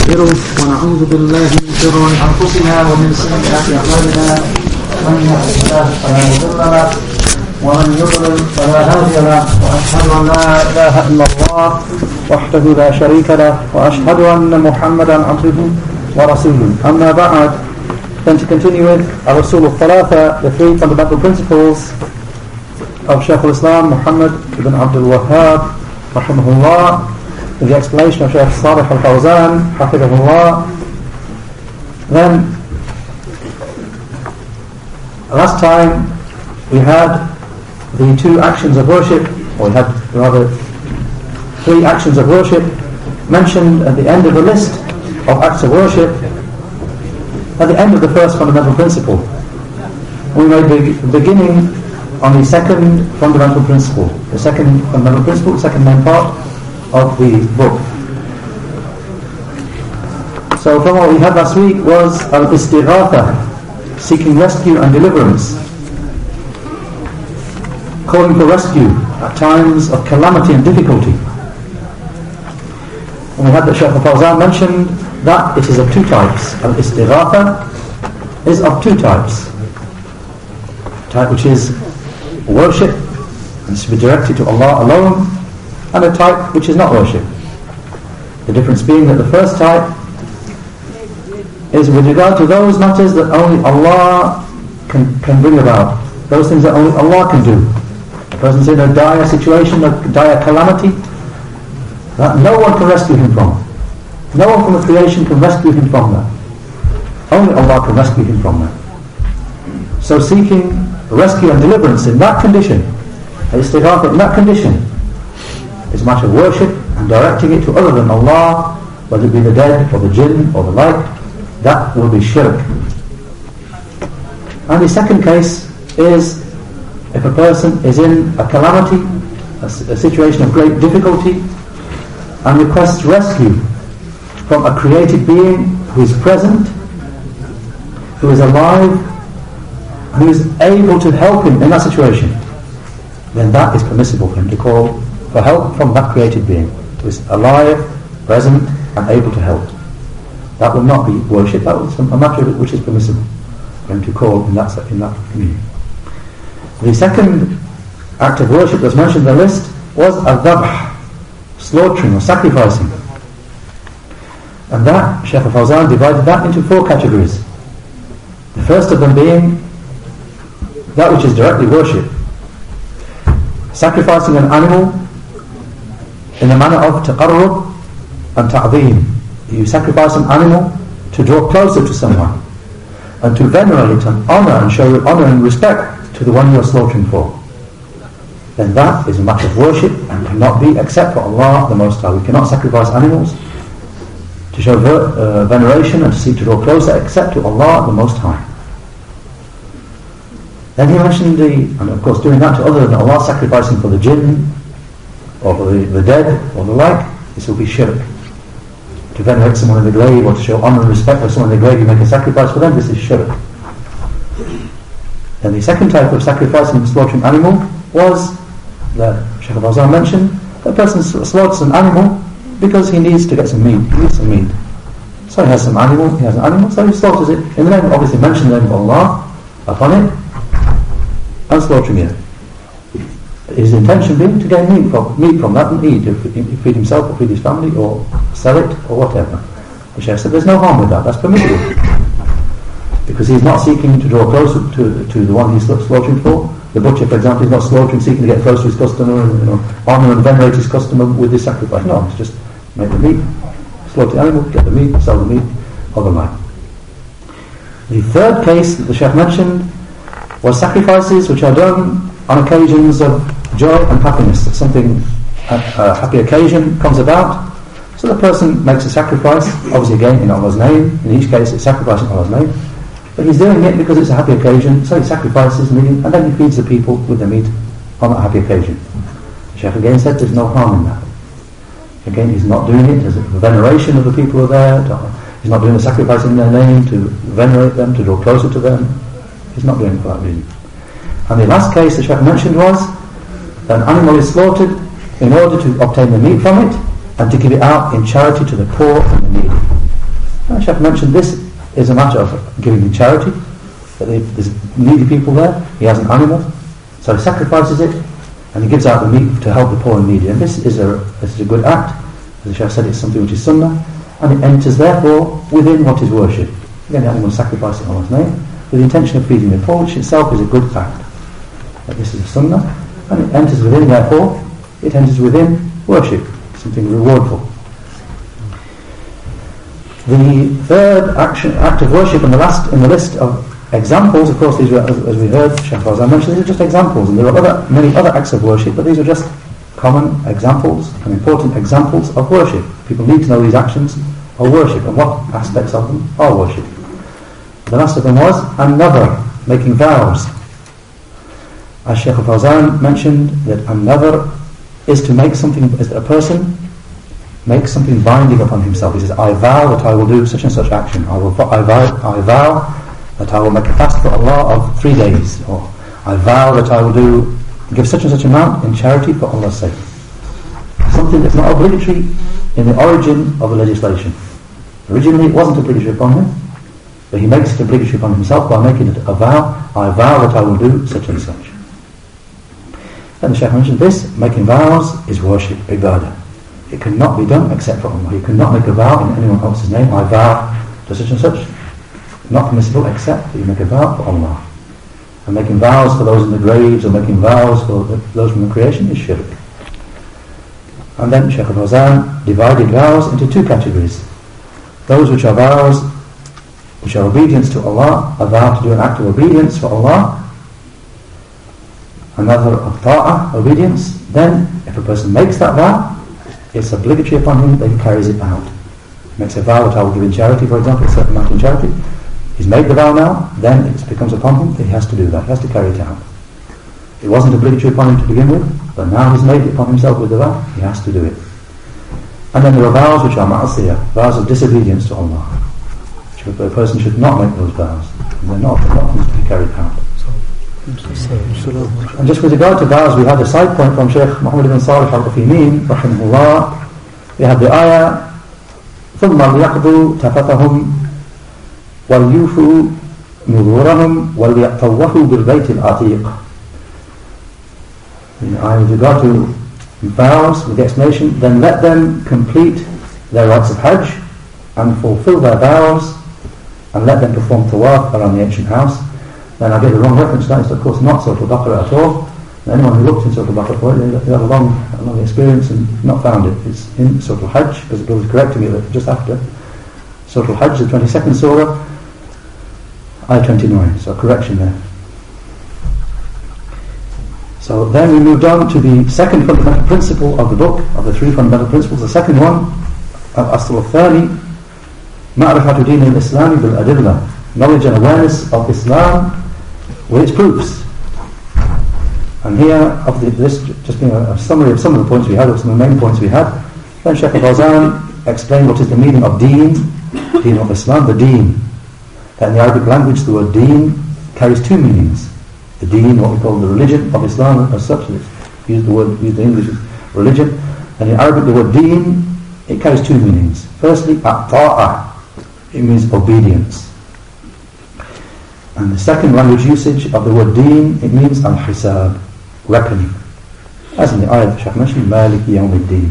ونستغفره ونعوذ بالله من شرور أنفسنا ومن سيئات أعمالنا من يهده الله فلا مضل له ومن يضلل فلا هادي له وأشهد أن لا إله إلا الله وحده لا شريك له وأشهد أن محمدا عبده ورسوله. أما بعد, then to continue with Al-Usul al-Thalatha, the three fundamental principles of Shaykh al-Islam Muhammad ibn Abdul Wahhab rahimahullah, with the explanation of Shaykh Salih al-Fawzan hafidhahullah. Then last time we had the two actions of worship, or we had rather three actions of worship mentioned at the end of the list of acts of worship, at the end of the first fundamental principle. We made the beginning on the second fundamental principle, the second fundamental principle, the second main part of the book. So from what we had last week was al-istighatha, seeking rescue and deliverance, calling for rescue at times of calamity and difficulty. And we had that Shaykh al-Fawzan mentioned that it is of two types. Al-istighatha is of two types. A type which is worship, and is to be directed to Allah alone, and a type which is not worship. The difference being that the first type is with regard to those matters that only Allah can bring about, those things that only Allah can do. A person's in a dire situation, a dire calamity that no one can rescue him from. No one from the creation can rescue him from that. Only Allah can rescue him from that. So seeking rescue and deliverance in that condition, istighatha in that condition, is a matter of worship, and directing it to other than Allah, whether it be the dead or the jinn or the like, that will be shirk. And the second case is if a person is in a calamity, a situation of great difficulty, and requests rescue from a created being who is present, who is alive, who is able to help him in that situation, then that is permissible for him to call for help from that created being who is alive, present, and able to help. That will not be worship. That is a matter which is permissible for him to call in that communion. The second act of worship that's mentioned in the list was al-dhabh, slaughtering or sacrificing. And that, Shaykh al-Fawzan divided that into four categories. The first of them being that which is directly worship. Sacrificing an animal in the manner of taqarrub and ta'zeem. You sacrifice an animal to draw closer to someone and to venerate and honour and show honour and respect to the one you are slaughtering for. Then that is a matter of worship and cannot be except for Allah the Most High. We cannot sacrifice animals to show veneration and to seek to draw closer except to Allah the Most High. Then he mentioned and of course doing that to other than Allah, sacrificing for the jinn or for the dead or the like, this will be shirk. To venerate someone in the grave or to show honour and respect for someone in the grave, you make a sacrifice for them, this is shirk. Then the second type of sacrificing and slaughtering animal was that Shaykh al-Fawzan mentioned, that person slaughters an animal because he needs to get some meat. He needs some meat. So he has an animal, so he slaughters it in the name, obviously mention the name of Allah upon it, and slaughtering it. His intention being to gain meat from that and eat, to feed himself or feed his family or sell it or whatever. The Shaykh said there's no harm with that, that's permissible. Because he's not seeking to draw closer to the one he's slaughtering for. The butcher, for example, is not slaughtering, seeking to get close to his customer and honour and venerate his customer with this sacrifice. No, it's just make the meat, slaughter the animal, get the meat, sell the meat, or the like. The third case that the Shaykh mentioned was sacrifices which are done on occasions of joy and happiness. That something, a happy occasion comes about, so the person makes a sacrifice, obviously again in Allah's name. In each case it's sacrificing Allah's name, but he's doing it because it's a happy occasion, so he sacrifices meat and then he feeds the people with the meat on that happy occasion. The Shaykh again said there's no harm in that. Again, he's not doing it as a veneration of the people who are there. He's not doing the sacrifice in their name to venerate them, to draw closer to them. He's not doing it for that reason. And the last case the Shaykh mentioned was that an animal is slaughtered in order to obtain the meat from it and to give it out in charity to the poor and the needy. Shaykh mentioned this is a matter of giving in charity, that there's needy people there, he has an animal, so he sacrifices it, and he gives out the meat to help the poor and needy. And this is a good act. As the Shaykh said, it's something which is sunnah, and it enters therefore within what is worship. Again, the animal is sacrificed in Allah's name, with the intention of feeding the poor, which itself is a good act. That this is a sunnah, and it enters within, therefore, it enters within worship, something rewardful. The third act of worship, and the last in the list of examples, of course, these were, as we heard, Shaykh Fawzan mentioned, these are just examples, and there are many other acts of worship, but these are just common examples and important examples of worship. People need to know these actions are worship, and what aspects of them are worship. The last of them was an-nadhr, making vows. As Shaykh Fawzan mentioned, that an-nadhr is to make something, is that a person makes something binding upon himself. He says, I vow that I will do such and such action. I vow that I will make a fast for Allah of 3 days, or I vow that I will give such and such amount in charity for Allah's sake. Something that's not obligatory in the origin of the legislation. Originally it wasn't obligatory upon him, but he makes it obligatory upon himself by making it a vow. I vow that I will do such and such. And the Shaykh mentioned this, making vows is worship, ibadah. It cannot be done except for Allah. You cannot make a vow in anyone else's name. I vow to such and such. Not permissible except that you make a vow for Allah. And making vows for those in the graves, or making vows for those from the creation, is shirk. And then Shaykh Fawzan divided vows into 2 categories. Those which are vows which are obedience to Allah, a vow to do an act of obedience for Allah, another of ta'ah, obedience. Then if a person makes that vow, it's obligatory upon him that he carries it out. He makes a vow that I will give in charity, for example, a certain amount in charity. He's made the vow now, then it becomes upon him that he has to do that, he has to carry it out. It wasn't obligatory upon him to begin with, but now he's made it upon himself with the vow, he has to do it. And then there are vows which are ma'asiyah, vows of disobedience to Allah. A person should not make those vows, and they're not things to be carried out. And just with regard to vows, we had a side point from Shaykh Muhammad ibn Salih al-Uthaymeen, rahimahullah. We had the ayah, ثُمَّ لِيَقْضُوا تَفَثَهُمْ وَلْيُوفُوا نُذُورَهُمْ وَلْيَطَّوَّفُوا بِالْبَيْتِ الْعَتِيقِ. With regard to vows, with the explanation, then let them complete their rites of Hajj and fulfill their vows, and let them perform tawaf around the ancient house. Then I gave the wrong reference to that. It's of course not Surah Al-Baqarah at all. And anyone who looked in Surah Al-Baqarah for it, they have a long experience and not found it. It's in Surah Al-Hajj, because the brother was correcting me just after. Surah Al-Hajj, the 22nd surah, ayah 29. So a correction there. So then we moved on to the second fundamental principle of the book, of the 3 fundamental principles. The second one, Al-Asl al-Thani, Ma'rifatu Din al-Islami bil-Adillah, knowledge and awareness of Islam with its proofs. And here, this just being a summary of some of the points we had, or some of the main points we had, then Shaykh Fawzan explained what is the meaning of deen of Islam, the deen. That in the Arabic language, the word deen carries 2 meanings. The deen, what we call the religion of Islam as such, use the English religion. And in Arabic, the word deen, it carries 2 meanings. Firstly, at-ta'ah, it means obedience. And the second language usage of the word deen, it means al-hisab, reckoning. As in the ayah that Shaykh mentioned, Maliki Yawmiddin.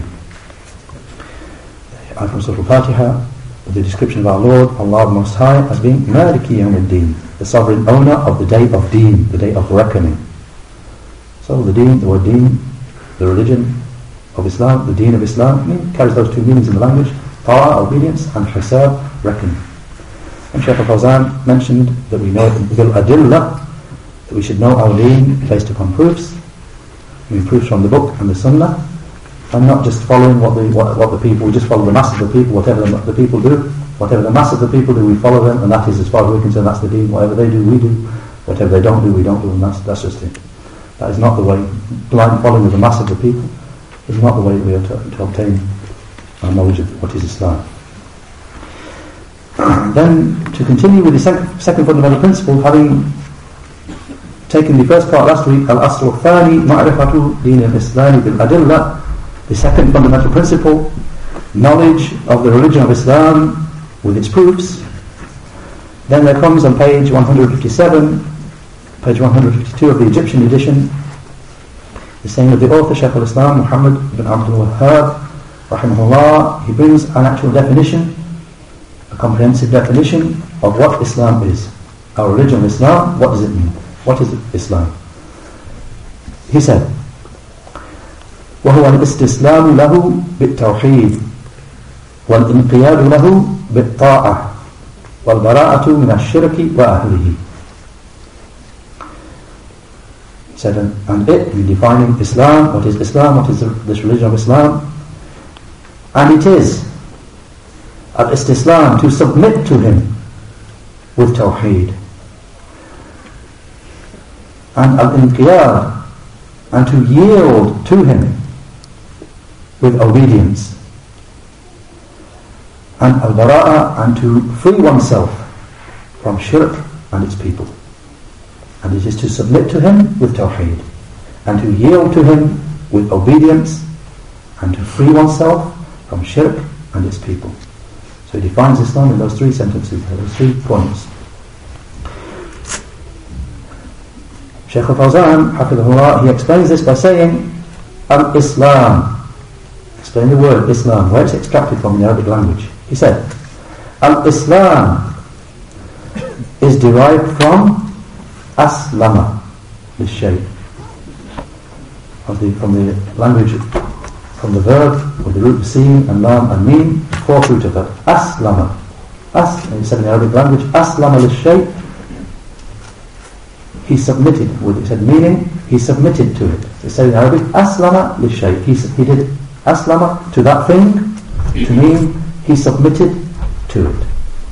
The ayah from Surah Al-Fatiha, the description of our Lord, Allah Most High, as being Maliki Yawmiddin, the sovereign owner of the day of deen, the day of reckoning. So the deen, the word deen, the religion of Islam, the deen of Islam, carries those 2 meanings in the language, ta'ah, obedience, and hisab, reckoning. And Shaykh Fawzan mentioned that we know bil-adillah, that we should know our deen based upon proofs. Proofs from the book and the sunnah, and not just following what the people, we just follow the masses of the people, whatever the people do, whatever the masses of the people do, we follow them, and that is, as far as we're concerned, that's the deen. Whatever they do, we do. Whatever they don't do, we don't do, and that's just it. That is not the way. Blind following of the mass of the people is not the way we are to obtain our knowledge of what is Islam. Then, to continue with the second fundamental principle, having taken the first part last week, Al-Asl al-Thani, Ma'rifatu Din al-Islami bil-Adillah, the second fundamental principle, knowledge of the religion of Islam with its proofs. Then there comes on page 157, page 152 of the Egyptian edition, the saying of the author, Shaykh al-Islam Muhammad ibn Abdul Wahhab, rahimahullah. He brings an actual definition, a comprehensive definition of what Islam is. Our religion, Islam, what does it mean? What is Islam? He said, وهو الاستسلام له بالتوحيد والانقياد له بالطاعة والبراءة من الشرك وأهله. He said, and it, in defining Islam, what is Islam, what is this religion of Islam, and it is al-istislam, to submit to him with tawheed, and al-inqiyad, and to yield to him with obedience, and al-bara'a, and to free oneself from shirk and its people. And it is to submit to him with tawheed, and to yield to him with obedience, and to free oneself from shirk and its people. So he defines Islam in those three sentences, those 3 points. Shaykh al-Fawzan, hafidhahullah, he explains this by saying, al-Islam. Explain the word Islam, where it's extracted from in the Arabic language. He said, al-Islam is derived from aslama, this shape, from the language, from the verb, with the root sin and lam and mim, 4th root of that. Aslama. And he said in the Arabic language, aslama this shape, he submitted, he said meaning, he submitted to it. He said in Arabic, aslama this shape. He did aslama to that thing, to mean he submitted to it.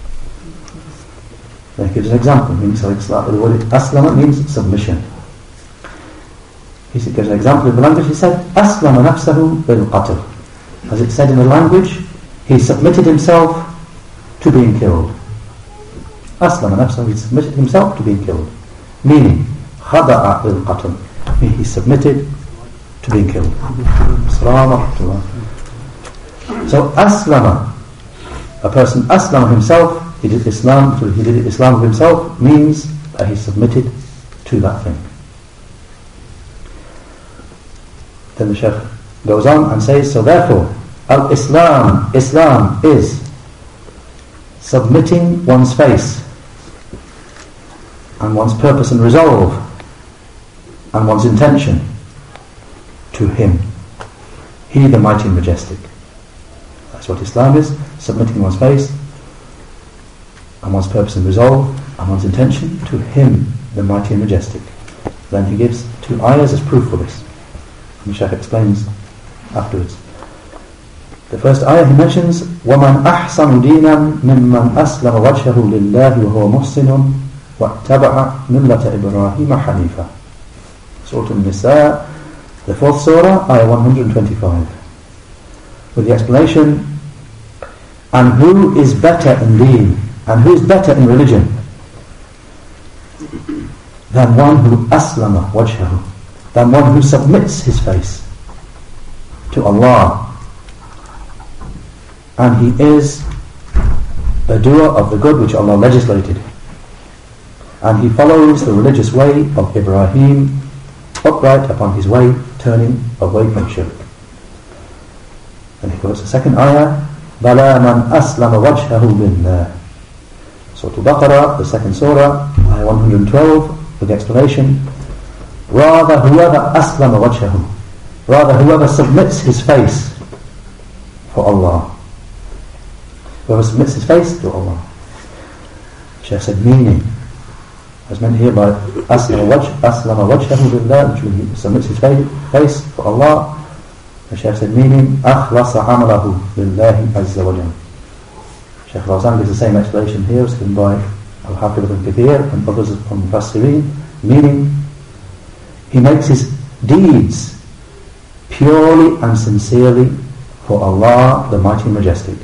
Then he gives an example, meaning so the word aslama means submission. He gives an example of the language. He said, aslama nafsahu bil qatl. As it said in the language, he submitted himself to being killed. Aslama nafsahu, he submitted himself to being killed. Meaning, khada'a bil qatl. He submitted to being killed. So aslama, a person aslama himself, he did Islam of himself, means that he submitted to that thing. Then the Shaykh goes on and says, so therefore, al-Islam, Islam is submitting one's face and one's purpose and resolve and one's intention to him, he the mighty and majestic. That's what Islam is, submitting one's face and one's purpose and resolve and one's intention to him the mighty and majestic. Then he gives 2 ayahs as proof for this, and the Shaykh explains afterwards. The first ayah he mentions, وَمَنْ أَحْسَنُ دِينًا مِمَّنْ أَسْلَمَ وَجْهَهُ لِلَّهِ وَهُوَ مُحْسِنٌ وَاتَّبَعَ مِلَّةَ إِبْرَاهِيمَ حَنِيفًا. Surah An-Nisa, the 4th surah, ayah 125, with the explanation, and who is better in deen, and who is better in religion than one who aslama wajhahu, than one who submits his face to Allah, and he is a doer of the good which Allah legislated, and he follows the religious way of Ibrahim, upright upon his way, turning away from shirk. And he quotes the second ayah, بَلَا مَنْ أَسْلَمَ وَجْهَهُ لِلَّهِ. Surah Al-Baqarah, the 2nd surah, ayah 112, with the explanation, rather whoever aslama wajhahu, rather whoever submits his face for Allah, whoever submits his face to Allah. Shaykh said meaning, as meant here by aslama wajhahu lillah, which means he submits his face for Allah. The Shaykh said meaning, akhlasa amalahu lillahi azza wa jalla. Shaykh Fawzan gives the same explanation here, as given by Al-Hafidh ibn Kathir and others from Mufassirin, meaning he makes his deeds purely and sincerely for Allah the Mighty and Majestic,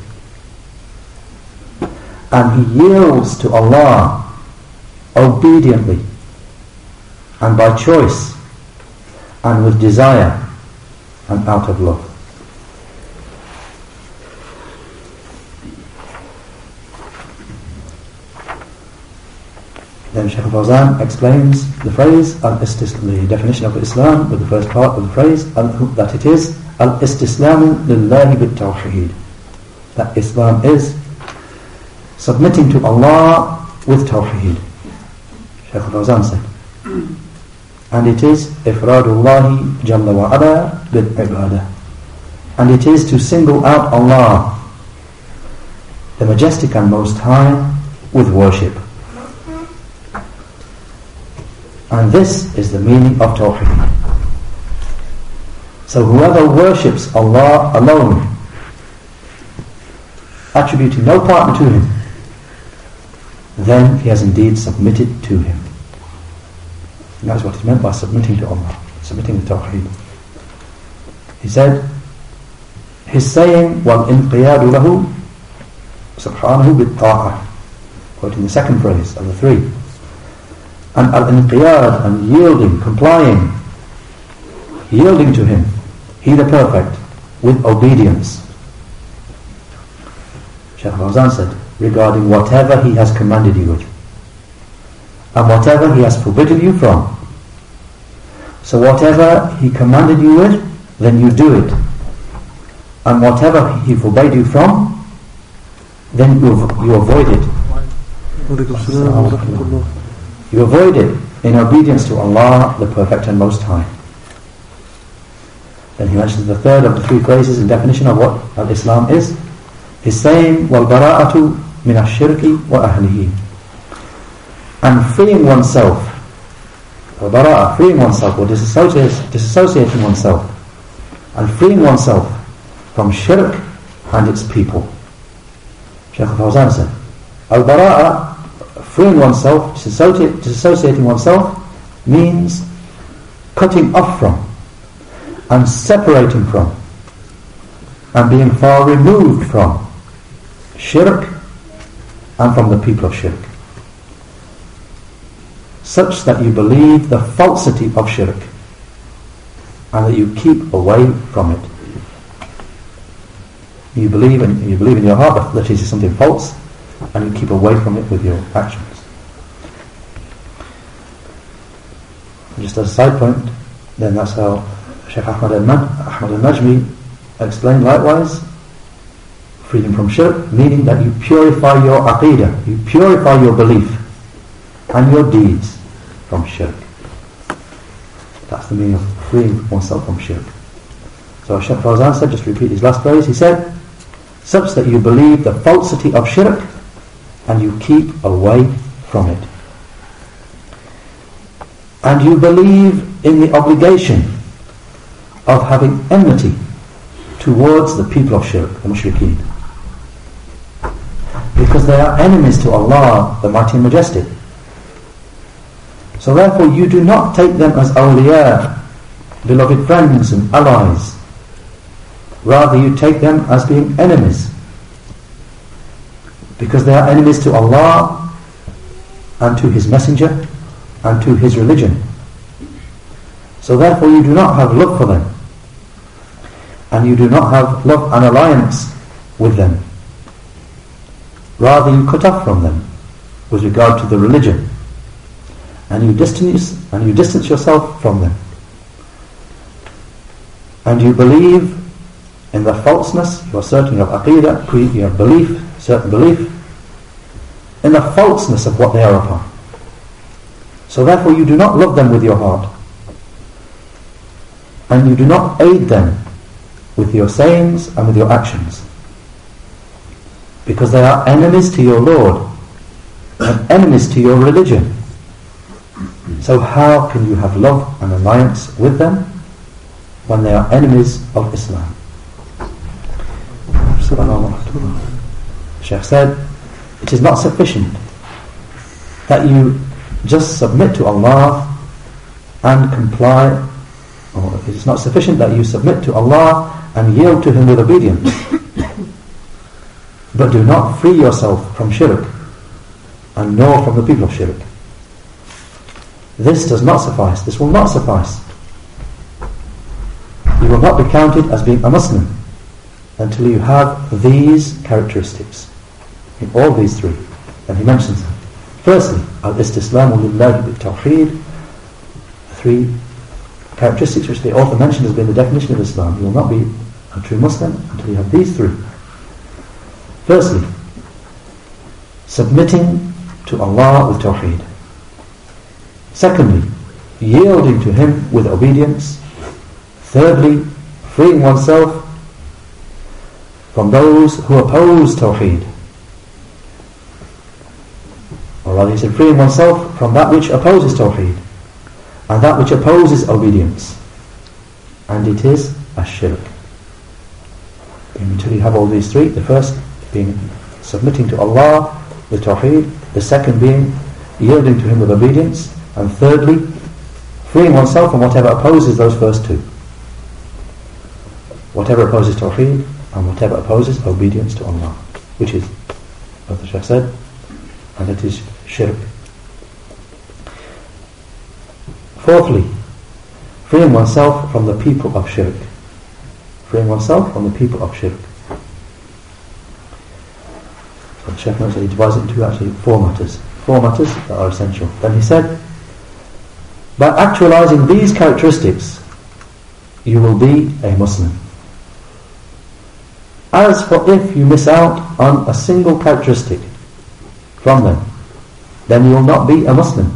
and he yields to Allah obediently and by choice and with desire and out of love. Then Shaykh al-Fawzan explains the phrase, the definition of Islam with the first part of the phrase, that it is al-istislamu lillahi bit-tawheed. That Islam is submitting to Allah with tawheed. Shaykh al-Fawzan said. And it is ifradullahi jalla wa ala bil-ibadah. And it is to single out Allah, the Majestic and Most High, with worship. And this is the meaning of Tawheed. So whoever worships Allah alone, attributing no partner to Him, then he has indeed submitted to Him. And that's what is meant by submitting to Allah, submitting to Tawheed. He said, his saying, وَالْإِنْقِيَادُ لَهُ سُبْحَانَهُ بِالطَّاعَةِ, quoting the second phrase of the three. And al-inqiyad, and yielding, complying, yielding to Him, He the Perfect, with obedience. Shaykh Fawzan said, regarding whatever He has commanded you with, and whatever He has forbidden you from. So whatever He commanded you with, then you do it. And whatever He forbade you from, then you avoid it. You avoid it in obedience to Allah, the Perfect and Most High. Then he mentions the third of the three phrases in definition of what al-Islam is. He's saying, وَالْبَرَاءَةُ مِنَ الشِّرْكِ وَأَهْلِهِ, and freeing oneself, al-bara'ah, freeing oneself, or disassociating oneself, and freeing oneself from shirk and its people. Shaykh al-Fawzan said, al-bara'ah, freeing oneself, disassociating oneself, means cutting off from, and separating from, and being far removed from shirk and from the people of shirk, such that you believe the falsity of shirk and that you keep away from it. You believe in your heart that it is something false, and you keep away from it with your actions. Just as a side point, then that's how Shaykh Ahmad al-Najmi explained likewise, freedom from shirk, meaning that you purify your aqeedah, you purify your belief and your deeds from shirk. That's the meaning of freeing oneself from shirk. So Shaykh Fawzan said, just repeat his last phrase, he said, such that you believe the falsity of shirk and you keep away from it. And you believe in the obligation of having enmity towards the people of shirk, the mushrikeen, because they are enemies to Allah, the Mighty and Majestic. So therefore you do not take them as awliya, beloved friends and allies. Rather you take them as being enemies, because they are enemies to Allah and to His Messenger and to His religion. So therefore you do not have love for them, and you do not have love and alliance with them. Rather you cut off from them with regard to the religion, and you distance yourself from them, and you believe in the falseness, you are certain of aqeedah, your belief, certain belief in the falseness of what they are upon. So therefore you do not love them with your heart, and you do not aid them with your sayings and with your actions, because they are enemies to your Lord and enemies to your religion. So how can you have love and alliance with them when they are enemies of Islam? Shaykh said, it is not sufficient that you just submit to Allah and comply, or it is not sufficient that you submit to Allah and yield to Him with obedience, but do not free yourself from shirk and nor from the people of shirk. This does not suffice. This will not suffice. You will not be counted as being a Muslim until you have these characteristics, in all these three. And he mentions them. Firstly, al-istislamu lillahi bit-tawheed. Three characteristics which the author mentioned as being the definition of Islam. You will not be a true Muslim until you have these three. Firstly, submitting to Allah with tawheed. Secondly, yielding to Him with obedience. Thirdly, freeing oneself from those who oppose tawheed. Or rather, he said, freeing oneself from that which opposes tawheed and that which opposes obedience. And it is ash-shirk. Until you have all these three, the first being submitting to Allah with tawheed, the second being yielding to Him with obedience, and thirdly, freeing oneself from whatever opposes those first two. Whatever opposes tawheed and whatever opposes obedience to Allah, which is, as the Shaykh said, and it is shirk. Fourthly, freeing oneself from the people of shirk. Freeing oneself from the people of shirk. So the Shaykh knows that he divides it into actually four matters. Four matters that are essential. Then he said, by actualizing these characteristics, you will be a Muslim. As for if you miss out on a single characteristic from them, then you will not be a Muslim.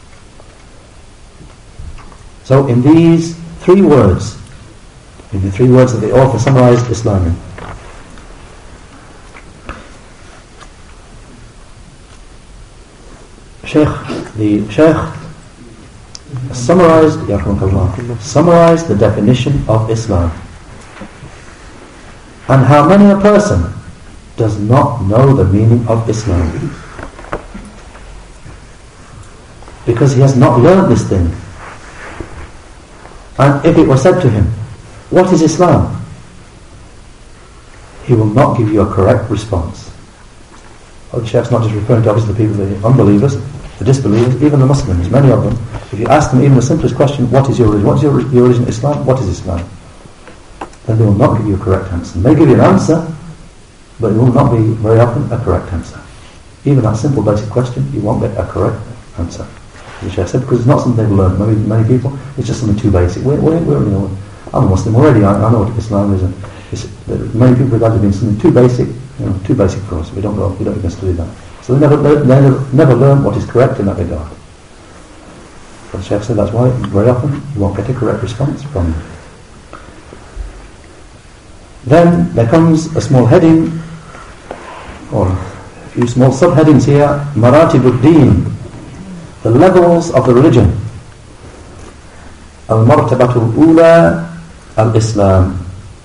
So in these three words, in the three words that the author summarized Islam in, the Shaykh summarized the definition of Islam. And how many a person does not know the meaning of Islam? Because he has not learned this thing. And if it was said to him, what is Islam? He will not give you a correct response. Well, the Sheikh's not just referring to obviously the people, the unbelievers, the disbelievers, even the Muslims, many of them. If you ask them even the simplest question, what is your religion? What is your religion? Islam? What is Islam? Then they will not give you a correct answer. They may give you an answer, but it will not be very often a correct answer. Even that simple basic question, you won't get a correct answer. The Shaykh said, because it's not something they've learned. Many people, it's just something too basic. I'm a Muslim already. I know what Islam is. And many people regard it as being something too basic. Too basic for us. We don't even study that. So they never learn what is correct in that regard. But the Shaykh said that's why very often you won't get a correct response from them. Then there comes a small heading, or a few small subheadings here. Maratibuddin, the levels of the religion. Al-martabatul ula al-Islam.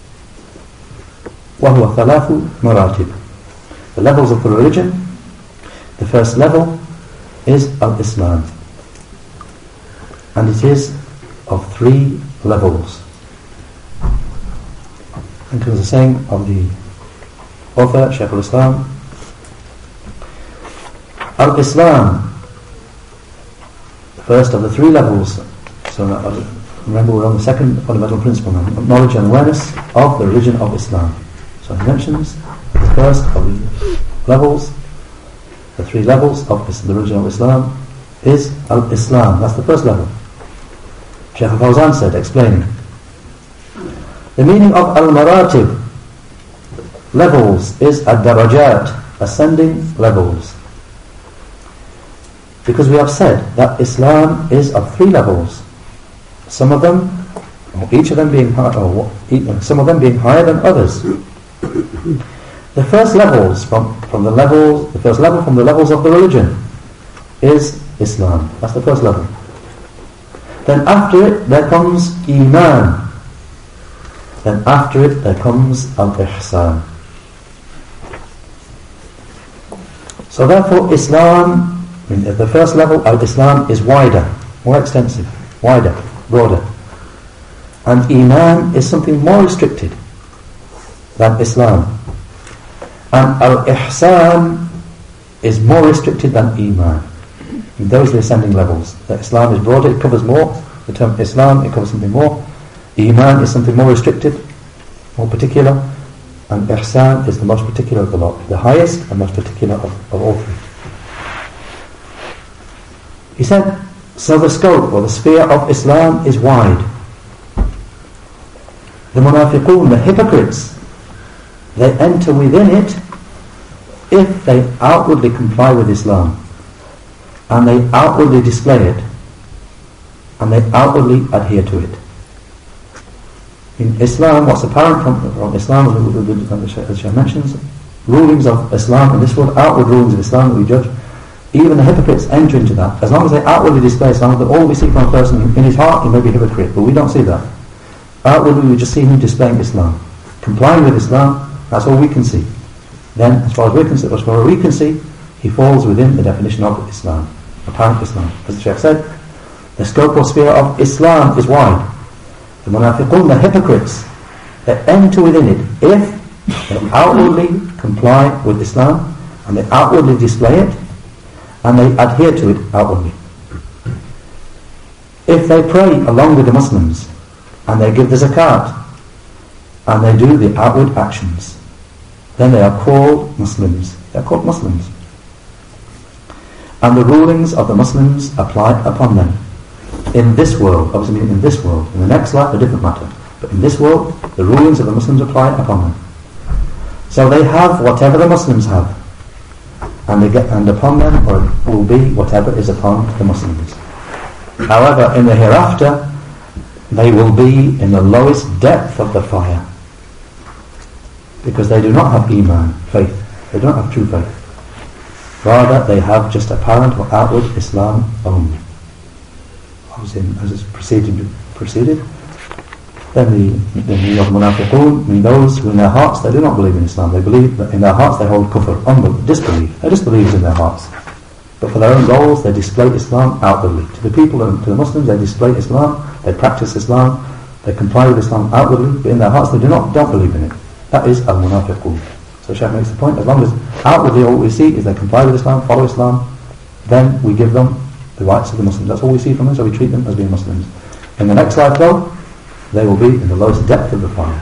وهو ثلاث مراتب. The levels of the religion. The first level is al-Islam, and it is of three levels. And it was the saying of the author, Shaykh al-Islam, al-Islam, the first of the three levels. So remember, we're on the second fundamental principle now, knowledge and awareness of the religion of Islam. So he mentions the first of the levels, the three levels of the religion of Islam, is al-Islam. That's the first level. Shaykh al-Fawzan said, explaining, the meaning of al-maratib, levels, is ad-darajat, ascending levels. Because we have said that Islam is of three levels. Some of them, or each of them being some of them being higher than others. The first levels the first level from the levels of the religion is Islam. That's the first level. Then after it there comes Iman. Then after it there comes Al-Ihsan. So therefore Islam, the first level, Al-Islam, is wider, more extensive, wider, broader. And Iman is something more restricted than Islam. And Al-Ihsan is more restricted than Iman. And those are the ascending levels. The Islam is broader, it covers more. The term Islam, it covers something more. Iman is something more restricted, more particular. And Ihsan is the most particular of the lot, the highest and most particular of all three. He said, so the scope or the sphere of Islam is wide. The munafiqun, the hypocrites, they enter within it if they outwardly comply with Islam and they outwardly display it and they outwardly adhere to it. In Islam, what's apparent from Islam, as Shaykh mentions, rulings of Islam in this world, outward rulings of Islam that we judge, even the hypocrites enter into that. As long as they outwardly display Islam, that all we see from a person in his heart, he may be a hypocrite, but we don't see that. Outwardly we just see him displaying Islam, complying with Islam. That's all we can see. Then, as far as we can see, he falls within the definition of Islam, apparent Islam. As the Shaykh said, the scope or sphere of Islam is wide. The munafiqun, the hypocrites, they enter within it if they outwardly comply with Islam and they outwardly display it and they adhere to it outwardly. If they pray along with the Muslims and they give the zakat and they do the outward actions, then they are called Muslims. They are called Muslims. And the rulings of the Muslims apply upon them. In this world, obviously in this world, in the next life a different matter, but in this world the rulings of the Muslims apply upon them. So they have whatever the Muslims have, and upon them will be whatever is upon the Muslims. However, in the hereafter they will be in the lowest depth of the fire, because they do not have Iman, faith. They don't have true faith. Rather, they have just apparent or outward Islam only. As it's preceded, then the meaning of munafiqun mean those who in their hearts they do not believe in Islam. They believe that in their hearts they hold kufr, disbelief. They disbelieve in their hearts, but for their own goals they display Islam outwardly. To the people and to the Muslims they display Islam, they practice Islam, they comply with Islam outwardly, but in their hearts they don't believe in it. That is al-munafiqun. So Shaykh makes the point, as long as outwardly all we see is they comply with Islam, follow Islam, then we give them the rights of the Muslims. That's all we see from them, so we treat them as being Muslims. In the next life though, they will be in the lowest depth of the fire.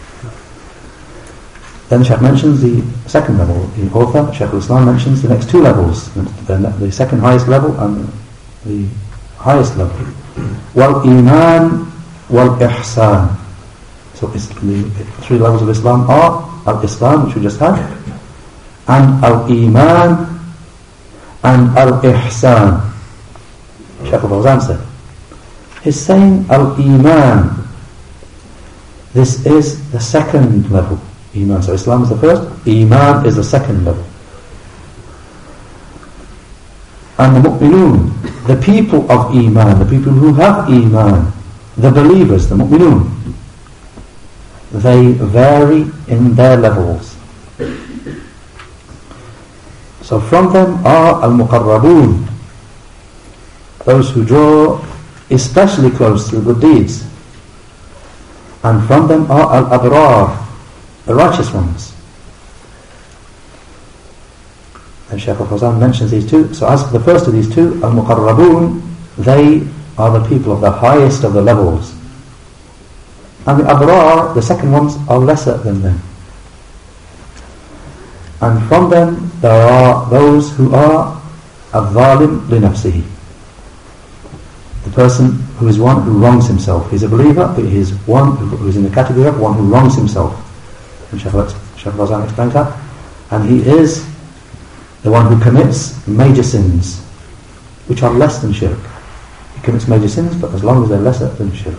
Then Shaykh mentions the second level. The author, Shaykh al-Islam, mentions the next two levels, the second highest level and the highest level. Wal-Iman wal-Ihsan. So the three levels of Islam are Al-Islam, which we just had, and Al-Iman and Al-Ihsan. Shaykh al-Fawzan said, he's saying Al-Iman, this is the second level. Iman, so Islam is the first, Iman is the second level. And the Mu'minun, the people of Iman, the people who have Iman, the believers, the Mu'minun, they vary in their levels. So from them are Al-Muqarrabun, those who draw especially close through good deeds. And from them are Al-Abrar, the righteous ones. And Shaykh al-Fawzan mentions these two. So as for the first of these two, Al-Muqarrabun, they are the people of the highest of the levels. And the Abrar, the second ones, are lesser than them. And from them there are those who are Al-Zalim li nafsihi, the person who is one who wrongs himself. He's a believer, but he is one who is in the category of one who wrongs himself. And Shaykh al-Fawzan explains that. And he is the one who commits major sins, which are less than shirk. He commits major sins, but as long as they're lesser than shirk.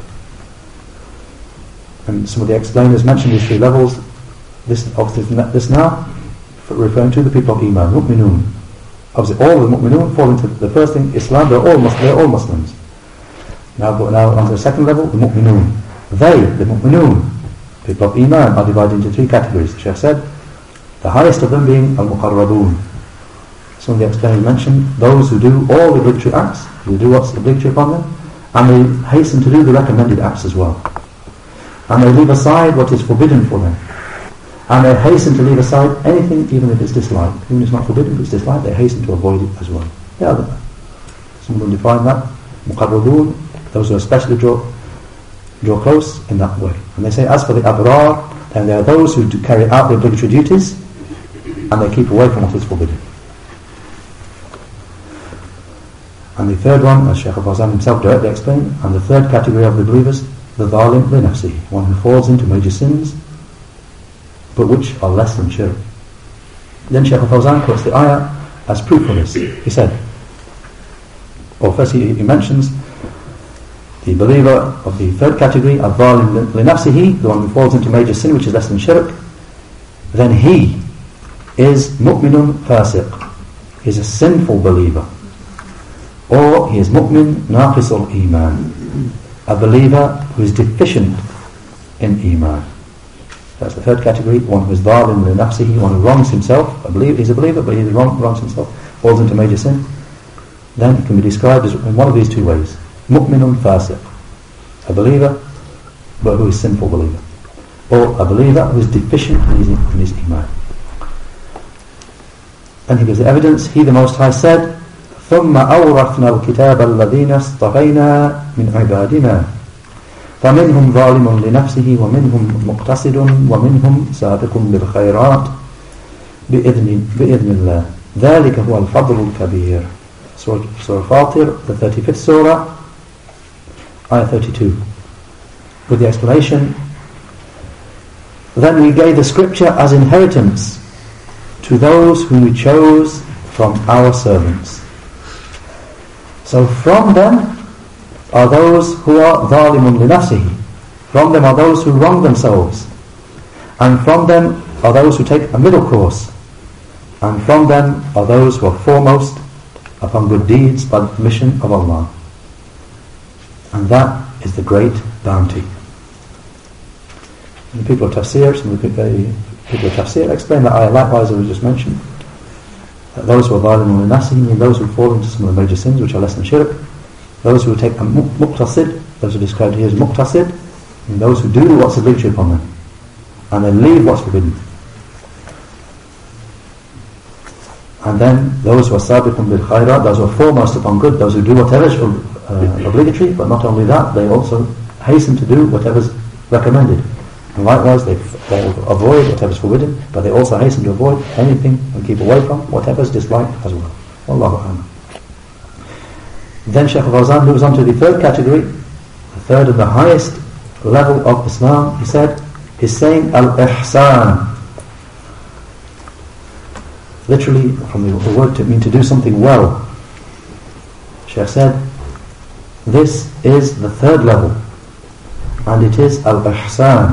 And some of the explainers mention these three levels. This now referring to the people of Iman, Mu'minun. Obviously all the Mu'minun fall into the first thing, Islam. They're all Muslims. Now on to the second level, the Mu'minun. They, the Mu'minun, people of Iman, are divided into three categories. The Shaykh said, the highest of them being Al-Muqarrabun. Some of the explainers mention those who do all the obligatory acts, who do what's obligatory upon them, and they hasten to do the recommended acts as well. And they leave aside what is forbidden for them. And they hasten to leave aside anything, even if it's disliked. Even if it's not forbidden, but it's disliked, they hasten to avoid it as well. Some of them define that. Muqarrabun, those who especially draw close in that way. And they say, as for the Abrar, then there are those who do carry out the obligatory duties, and they keep away from what is forbidden. And the third one, as Shaykh al-Fawzan himself directly explained, and the third category of the believers, the dhalim li nafsihi, one who falls into major sins, but which are less than shirk. Then Shaykh al-Fawzan quotes the ayah as proof for this. He said, or first he mentions the believer of the third category, al-dhalim li nafsihi, the one who falls into major sin which is less than shirk, then he is mu'minun fasiq, he is a sinful believer, or he is mu'min naqisul iman, a believer who is deficient in iman. That's the third category, one who is dhalim li nafsihi, one who wrongs himself. He's a believer, but he wrongs himself, falls into major sin. Then it can be described as in one of these two ways: mu'minun fasiq, a believer but who is sinful believer, or a believer who is deficient in his iman. And he gives the evidence. He, the Most High, said, ثُمَّ أَوْرَثْنَا الْكِتَابَ الَّذِينَ اصْطَفَيْنَا مِنْ عِبَادِنَا فَمِنْهُمْ ظَالِمٌ لِنَفْسِهِ وَمِنْهُمْ مُقْتَصِدٌ وَمِنْهُمْ سَابِقٌ بِالْخَيْرَاتِ بِإِذْنِ اللَّهِ ذَلِكَ هُوَ الْفَضْلُ الْكَبِيرُ. Surah Fatir, the 35th surah, ayah 32, with the explanation, then we gave the scripture as inheritance to those whom we chose from our servants. So from them are those who are dhalimun li nafsihi, from them are those who wrong themselves, and from them are those who take a middle course, and from them are those who are foremost upon good deeds by the permission of Allah. And that is the great bounty. And the people of Tafsir, explain that ayah likewise as we just mentioned. That those who are dhalimun li nafsihi mean those who fall into some of the major sins which are less than shirk. Those who take a muqtasid, those who are described here as muqtasid, and those who do what's obligatory upon them, and they leave what's forbidden. And then those who are sabiqun bil khairat, those who are foremost upon good, those who do whatever is obligatory, but not only that, they also hasten to do whatever is recommended. And likewise, they avoid whatever is forbidden, but they also hasten to avoid anything and keep away from whatever is disliked as well. Wallahu a'lam. Then Shaykh al-Fawzan moves on to the third category, the third and the highest level of Islam. He said, he's saying al-ihsan. Literally, from the word to mean to do something well. Shaykh said, this is the third level, and it is al-ihsan.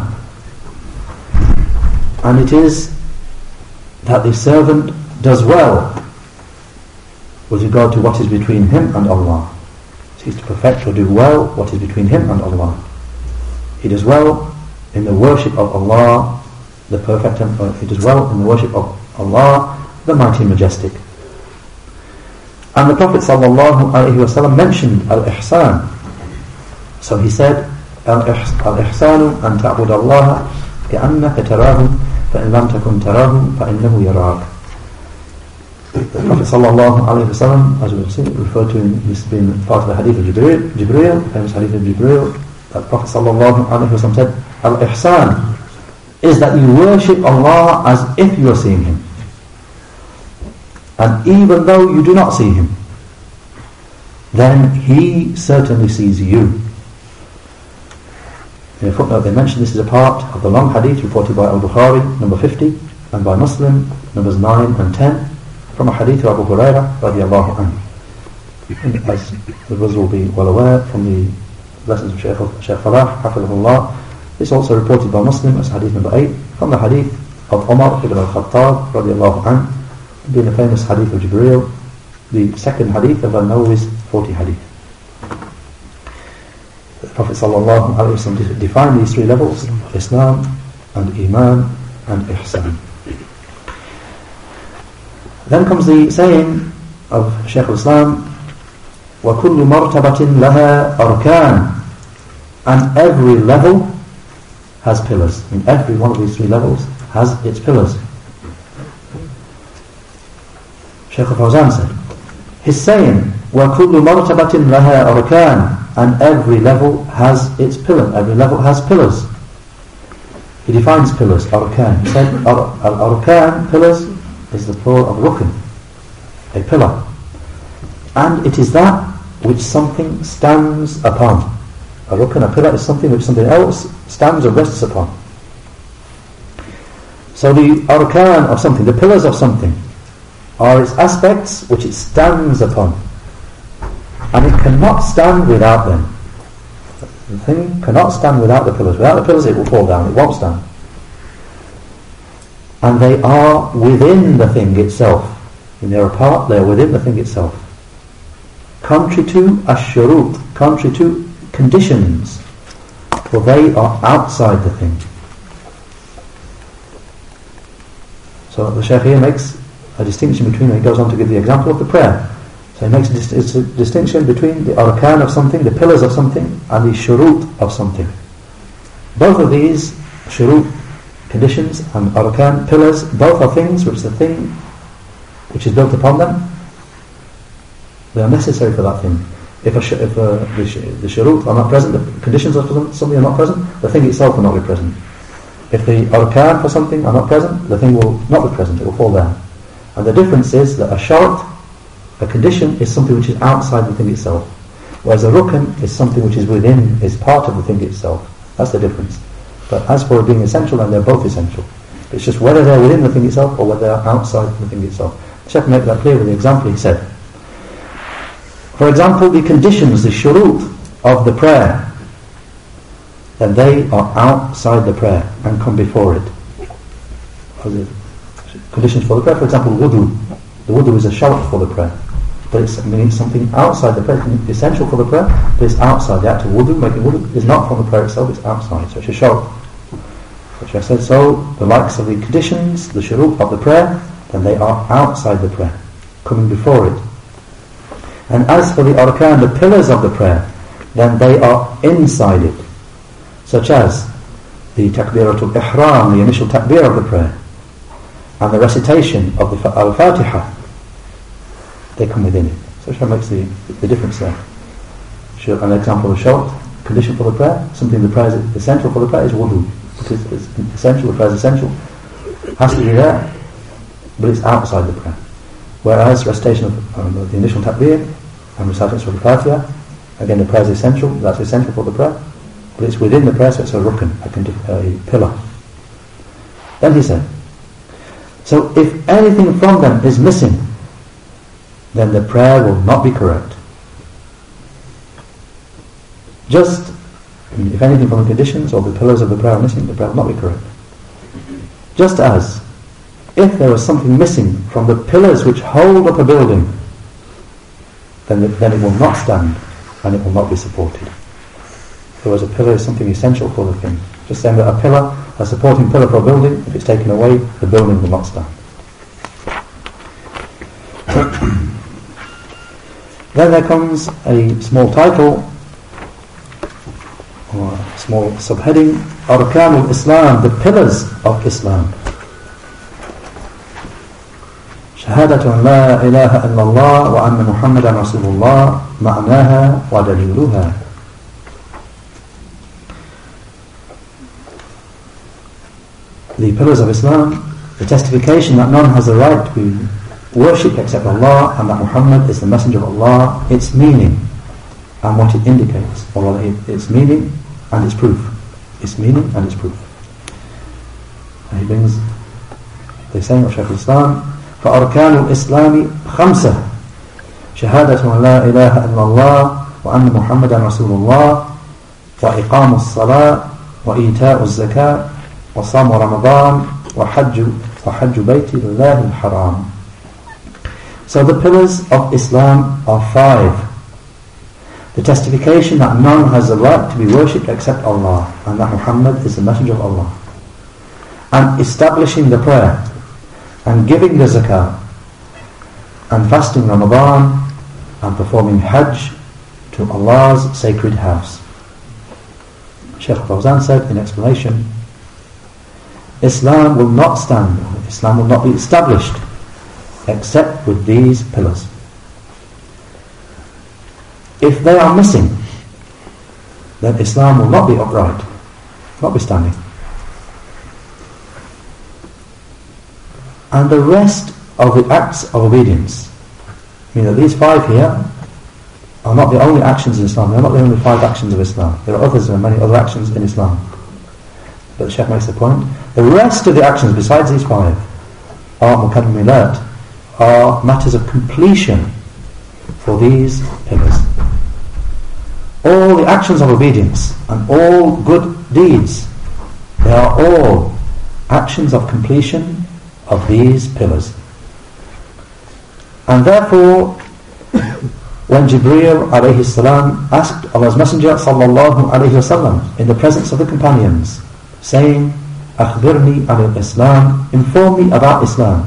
And it is that the servant does well with regard to what is between him and Allah. So he's to perfect or do well what is between him and Allah. He does well in the worship of Allah, the perfect, he does well in the worship of Allah, the mighty and majestic. And the Prophet ﷺ mentioned al-ihsan. So he said, al-ihsanu an ta'bud Allah كأنك تراه فإن لم تكن تراه فإنه يراك. The Prophet ﷺ, as we will see, referred to in this being part of the hadith of Jibreel, famous hadith of Jibreel, that Prophet ﷺ said, al-ihsan is that you worship Allah as if you are seeing Him, and even though you do not see Him, then He certainly sees you. In a footnote they mention this is a part of the long hadith reported by Al-Bukhari, number 50, and by Muslim, numbers 9 and 10, from a hadith of Abu Hurairah radiallahu anhu. As the brothers will be well aware from the lessons of Shaykh Falah, hafidhahullah, this is also reported by Muslim as hadith number 8, from the hadith of Umar ibn al-Khattab radiallahu anhu, being a famous hadith of Jibreel, the second hadith of Al-Nawawi's 40 hadith. The Prophet ﷺ defined these three levels: Islam and Iman and Ihsan. Then comes the saying of Shaykh al-Islam, وَكُلُّ مَرْتَبَةٍ لَهَا أَرْكَانٍ, and every level has pillars. And every one of these three levels has its pillars. Shaykh al-Fawzan said, his saying, وَكُلُّ مَرْتَبَةٍ لَهَا أَرْكَانٍ, and every level has its pillar. Every level has pillars. He defines pillars, arkan. He said, al-arkan, pillars, is the plural of rukn, a pillar. And it is that which something stands upon. A rukn, a pillar, is something which something else stands or rests upon. So the arkan of something, the pillars of something, are its aspects which it stands upon. And it cannot stand without them. The thing cannot stand without the pillars. Without the pillars it will fall down, it won't stand. And they are within the thing itself. When they are apart, they are within the thing itself. Contrary to ash-shurut, contrary to conditions, for they are outside the thing. So the Shaykh here makes a distinction between, and he goes on to give the example of the prayer. So he makes a distinction between the arkan of something, the pillars of something, and the shurut of something. Both of these, shurut, conditions, and arkan, pillars, both are things which the thing which is built upon them, they are necessary for that thing. If the shurut are not present, the conditions of something are not present, the thing itself will not be present. If the arkan for something are not present, the thing will not be present, it will fall down. And the difference is that a shart, a condition, is something which is outside the thing itself, whereas a rukn is something which is within, is part of the thing itself. That's the difference. But as for being essential, then they're both essential. It's just whether they're within the thing itself or whether they're outside the thing itself. The Shaykh made that clear with the example he said. For example, the conditions, the shurut of the prayer, then they are outside the prayer and come before it. Conditions for the prayer, for example, wudu. The wudu is a shart for the prayer, but it's something outside the prayer. It's essential for the prayer, but it's outside. The act of wudu, making wudu, is not from the prayer itself, it's outside. So it's a shart. Which I said, so the likes of the conditions, the shurut of the prayer, then they are outside the prayer, coming before it. And as for the arkan, the pillars of the prayer, then they are inside it, such as the takbiratul ihram, the initial takbir of the prayer, and the recitation of the al-Fatiha, they come within it. So Shaykh makes the difference there. An example of shart, condition for the prayer, something the prayer is essential for the prayer, is wudu. Because it's essential, the prayer is essential, has to be there, but it's outside the prayer. Whereas recitation of the initial takbir and recitation of the Fatiha, again the prayer is essential, that's essential for the prayer, but it's within the prayer, so it's a rukn, a pillar. Then he said, so if anything from them is missing, then the prayer will not be correct. Just, if anything from the conditions or the pillars of the prayer are missing, the prayer will not be correct. Just as, if there was something missing from the pillars which hold up a building, then it will not stand and it will not be supported. Whereas a pillar is something essential for the thing. Just saying that a pillar, a supporting pillar for a building, if it's taken away, the building will not stand. Then there comes a small title, or a small subheading, Arkan al-Islam, the pillars of Islam. شهادة أن لا إله إلا الله وأن محمدا رسول الله معناها ودليلها. The pillars of Islam, the testification that none has the right to be worshipped except Allah and that Muhammad is the messenger of Allah, its meaning and what it indicates, or rather its meaning and its proof. Its meaning and its proof. And he brings the saying of Shaykh al-Islam, فأركان الإسلام خمسة شهادة أن لا إله إلا الله وأن محمدا رسول الله وإقام الصلاة وإيتاء الزكاة وصوم رمضان وحج بيت الله الحرام. So the pillars of Islam are 5. The testification that none has the right to be worshipped except Allah and that Muhammad is the messenger of Allah, and establishing the prayer and giving the zakah and fasting Ramadan and performing Hajj to Allah's sacred house. Shaykh Fawzan said in explanation, Islam will not stand, Islam will not be established except with these pillars. If they are missing, then Islam will not be upright, not be standing. And the rest of the acts of obedience, meaning that these 5 here, are not the only actions in Islam. They are not the only 5 actions of Islam. There are others and many other actions in Islam. But the Shaykh makes the point, the rest of the actions besides these 5 are mukammilat, are matters of completion for these pillars. All the actions of obedience and all good deeds, they are all actions of completion of these pillars. And therefore, when Jibreel alayhi salam asked Allah's Messenger sallallahu alayhi wasallam in the presence of the companions, saying, "Akhbirni al-Islam, inform me about Islam,"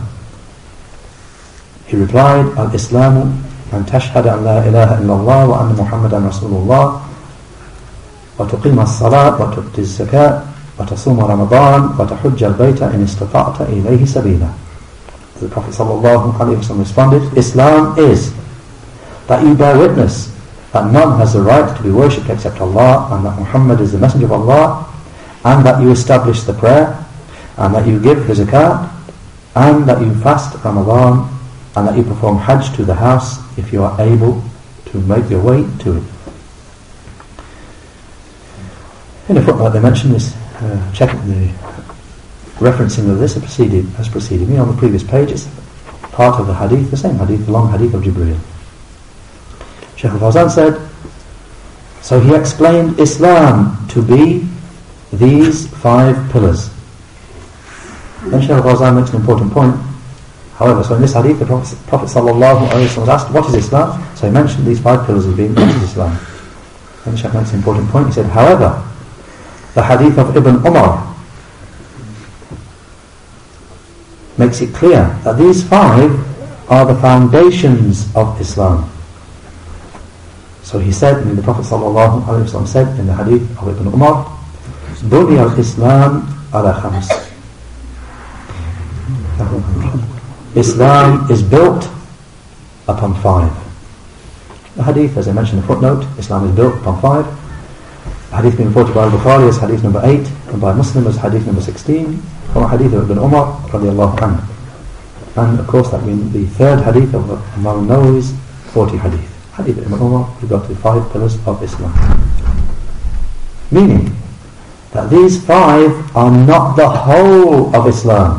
he replied, "Al-Islamu an tashhada an la ilaha illallah wa anna Muhammadan Rasulullah wa tuqima as-salat wa tu'ti az-zakat wa tasuma Ramadan wa tahujja al-bayta in istata'ta ilayhi sabila." The Prophet sallallahu alayhi wasallam responded, "Islam is that you bear witness that none has the right to be worshipped except Allah, and that Muhammad is the messenger of Allah, and that you establish the prayer, and that you give the zakat, and that you fast Ramadan, and that you perform Hajj to the house if you are able to make your way to it." In a footnote they mention this, checking the referencing of this has preceded me on the previous pages, part of the hadith, the same hadith, the long hadith of Jibreel. Shaykh al-Fawzan said, so he explained Islam to be these 5 pillars. Then Shaykh al-Fawzan makes an important point. However, so in this hadith, the Prophet sallallahu alaihi wasallam was asked, "What is Islam?" So he mentioned these 5 pillars as being, what is Islam? Then the Shaykh makes an important point. He said, however, the hadith of Ibn Umar makes it clear that these 5 are the foundations of Islam. So he said, the Prophet sallallahu alaihi wasallam said in the hadith of Ibn Umar, "Buni al-Islam ala khams." Islam is built upon 5. The hadith, as I mentioned in the footnote, Islam is built upon 5. The hadith being reported by Al-Bukhari as hadith number 8, and by Muslim as hadith number 16, from a hadith of Ibn Umar radiallahu anhu. And of course that being the 3rd hadith of Imam Nawawi's 40 hadith. Hadith of Ibn Umar regard to the 5 pillars of Islam. Meaning that these 5 are not the whole of Islam.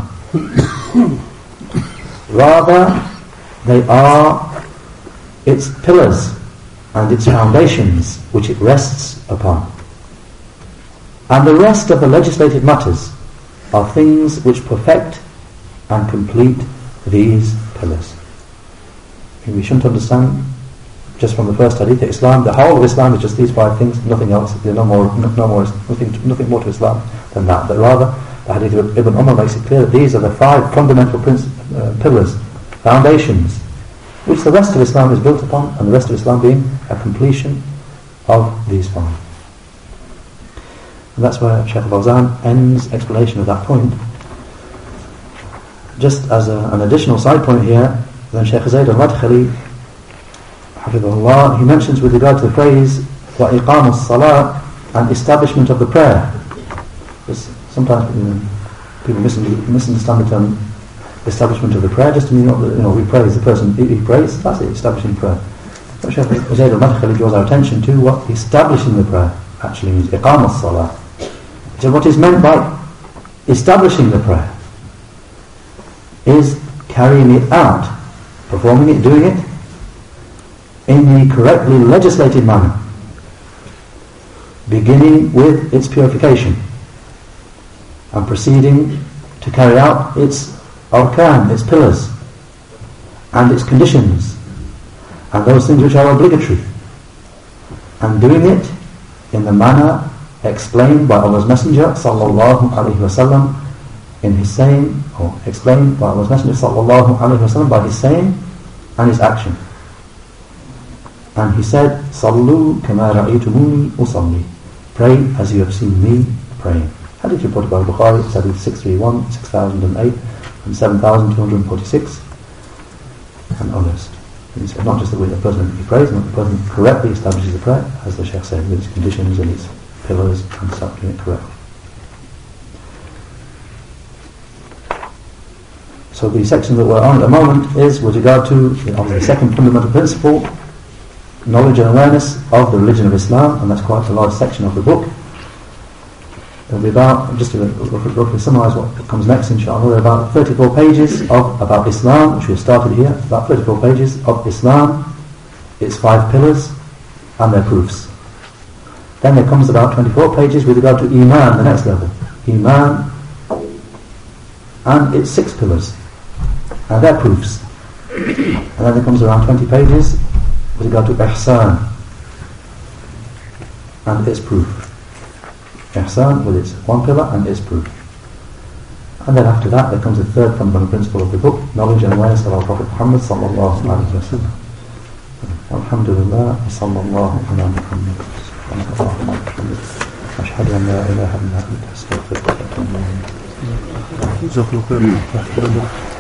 Rather, they are its pillars and its foundations which it rests upon. And the rest of the legislated matters are things which perfect and complete these pillars. We shouldn't understand just from the first hadith that Islam, the whole of Islam is just these 5 things, nothing else. There's nothing more to Islam than that. But rather, the hadith of Ibn Umar makes it clear that these are the 5 fundamental pillars, foundations, which the rest of Islam is built upon, and the rest of Islam being a completion of these 5. And that's where Shaykh al-Fawzan ends explanation of that point. Just as an additional side point here, then Shaykh Zayd al-Madkhali, Hafidhullah, he mentions with regard to the phrase وَإِقَامُ الصَّلَاةِ and establishment of the prayer. Because sometimes people misunderstand the term establishment of the prayer just to mean we praise the person, he prays, that's it, establishing prayer. But Shaykh Zayd al-Madkhali draws our attention to what establishing the prayer actually means, إِقَامُ الصَّلَاةِ. He said what is meant by establishing the prayer is carrying it out, performing it, doing it in the correctly legislated manner, beginning with its purification and proceeding to carry out its arkan, its pillars and its conditions and those things which are obligatory, and doing it in the manner explained by Allah's Messenger sallallahu alaihi wasallam in his saying, or explained by Allah's Messenger sallallahu alaihi wasallam by his saying and his action. And he said, "Sallu kama ra'aytumuni usalli." Pray as you have seen me praying. Hadith reported by Bukhari, hadith 631, 6008, and 7246, and others. It's not just that the person he prays, but the person correctly establishes the prayer, as the Shaykh said, with its conditions and its pillars, and start doing it correctly. So the section that we're on at the moment is with regard to the second fundamental principle, knowledge and awareness of the religion of Islam, and that's quite a large section of the book. There'll be about, just to roughly summarise what comes next inshallah, there are about 34 pages about Islam, which we have started here, about 34 pages of Islam, its 5 pillars, and their proofs. Then there comes about 24 pages with regard to Iman, the next level. Iman and its 6 pillars, and their proofs. And then there comes around 20 pages with regard to Ihsan and its proof. Ihsan with its 1 pillar and its proof. And then after that there comes the third fundamental principle of the book, knowledge and awareness of our Prophet Muhammad sallallahu alaihi wasallam. Alhamdulillah, wa sallallahu ala Muhammad. أشهد أن لا إله إلا أنت أستغفرك وأتوب إليك.